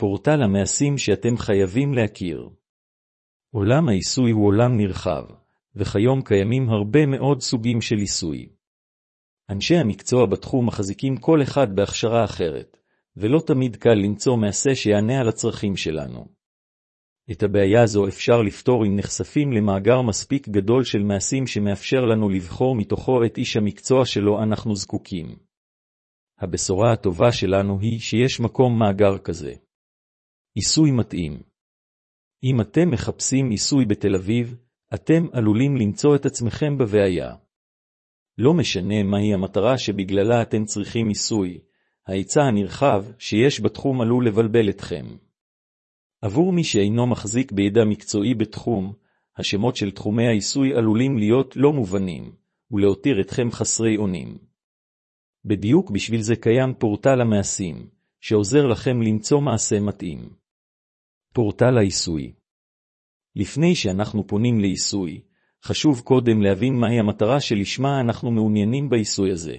פורטל המעשים שאתם חייבים להכיר. עולם העיסוי הוא עולם נרחב, וכיום קיימים הרבה מאוד סוגים של עיסוי. אנשי המקצוע בתחום מחזיקים כל אחד בהכשרה אחרת, ולא תמיד קל למצוא מעשה שיענה על הצרכים שלנו. את הבעיה הזו אפשר לפתור אם נחשפים למאגר מספיק גדול של מעשים שמאפשר לנו לבחור מתוכו את איש המקצוע שלו אנחנו זקוקים. הבשורה הטובה שלנו היא שיש מקום מאגר כזה. עיסוי מתאים. אם אתם מחפשים עיסוי בתל אביב, אתם עלולים למצוא את עצמכם בבעיה. לא משנה מהי המטרה שבגללה אתם צריכים עיסוי, ההיצע הנרחב שיש בתחום עלול לבלבל אתכם. עבור מי שאינו מחזיק בידע מקצועי בתחום, השמות של תחומי העיסוי עלולים להיות לא מובנים, ולהותיר אתכם חסרי אונים. בדיוק בשביל זה קיים פורטל המעשים, שעוזר לכם למצוא מעשה מתאים. פורטל העיסוי. לפני שאנחנו פונים לעיסוי, חשוב קודם להבין מהי המטרה שלשמה אנחנו מעוניינים בעיסוי הזה.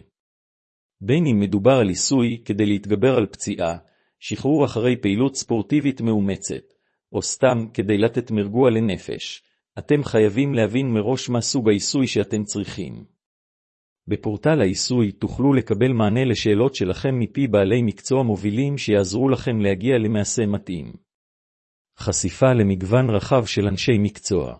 בין אם מדובר על עיסוי כדי להתגבר על פציעה, שחרור אחרי פעילות ספורטיבית מאומצת, או סתם כדי לתת מרגוע לנפש, אתם חייבים להבין מראש מה סוג העיסוי שאתם צריכים. בפורטל העיסוי תוכלו לקבל מענה לשאלות שלכם מפי בעלי מקצוע מובילים שיעזרו לכם להגיע למעשה מתאים. חשיפה למגוון רחב של אנשי מקצוע.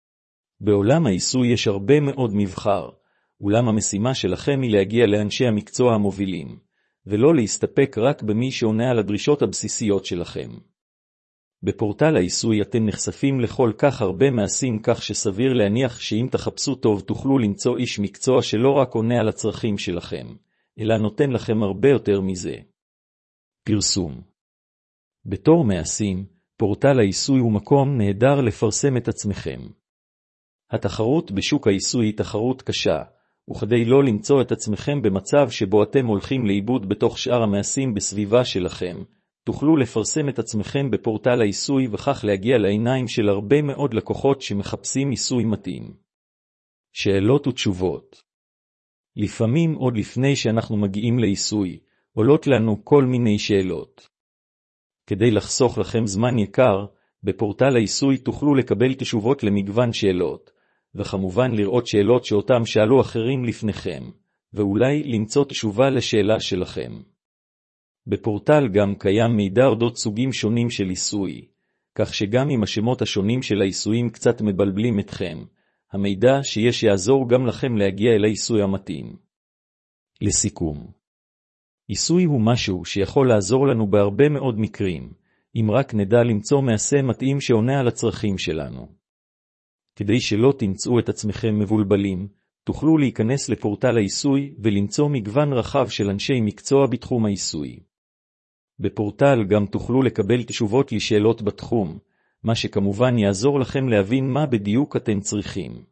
בעולם העיסוי יש הרבה מאוד מבחר, אולם המשימה שלכם היא להגיע לאנשי המקצוע המובילים, ולא להסתפק רק במי שעונה על הדרישות הבסיסיות שלכם. בפורטל העיסוי אתם נחשפים לכל כך הרבה מעשים כך שסביר להניח שאם תחפשו טוב תוכלו למצוא איש מקצוע שלא רק עונה על הצרכים שלכם, אלא נותן לכם הרבה יותר מזה. פרסום. בתור מעשים, פורטל העיסוי הוא מקום נהדר לפרסם את עצמכם. התחרות בשוק העיסוי היא תחרות קשה, וכדי לא למצוא את עצמכם במצב שבו אתם הולכים לאיבוד בתוך שאר המעשים בסביבה שלכם, תוכלו לפרסם את עצמכם בפורטל העיסוי וכך להגיע לעיניים של הרבה מאוד לקוחות שמחפשים עיסוי מתאים. שאלות ותשובות. לפעמים עוד לפני שאנחנו מגיעים לעיסוי, עולות לנו כל מיני שאלות. כדי לחסוך לכם זמן יקר, בפורטל העיסוי תוכלו לקבל תשובות למגוון שאלות, וכמובן לראות שאלות שאותם שאלו אחרים לפניכם, ואולי למצוא תשובה לשאלה שלכם. בפורטל גם קיים מידע אודות סוגים שונים של עיסוי, כך שגם אם השמות השונים של העיסויים קצת מבלבלים אתכם, המידע שיש יעזור גם לכם להגיע אל העיסוי המתאים. לסיכום. עיסוי הוא משהו שיכול לעזור לנו בהרבה מאוד מקרים, אם רק נדע למצוא מעשה מתאים שעונה על הצרכים שלנו. כדי שלא תמצאו את עצמכם מבולבלים, תוכלו להיכנס לפורטל העיסוי ולמצוא מגוון רחב של אנשי מקצוע בתחום העיסוי. בפורטל גם תוכלו לקבל תשובות לשאלות בתחום, מה שכמובן יעזור לכם להבין מה בדיוק אתם צריכים.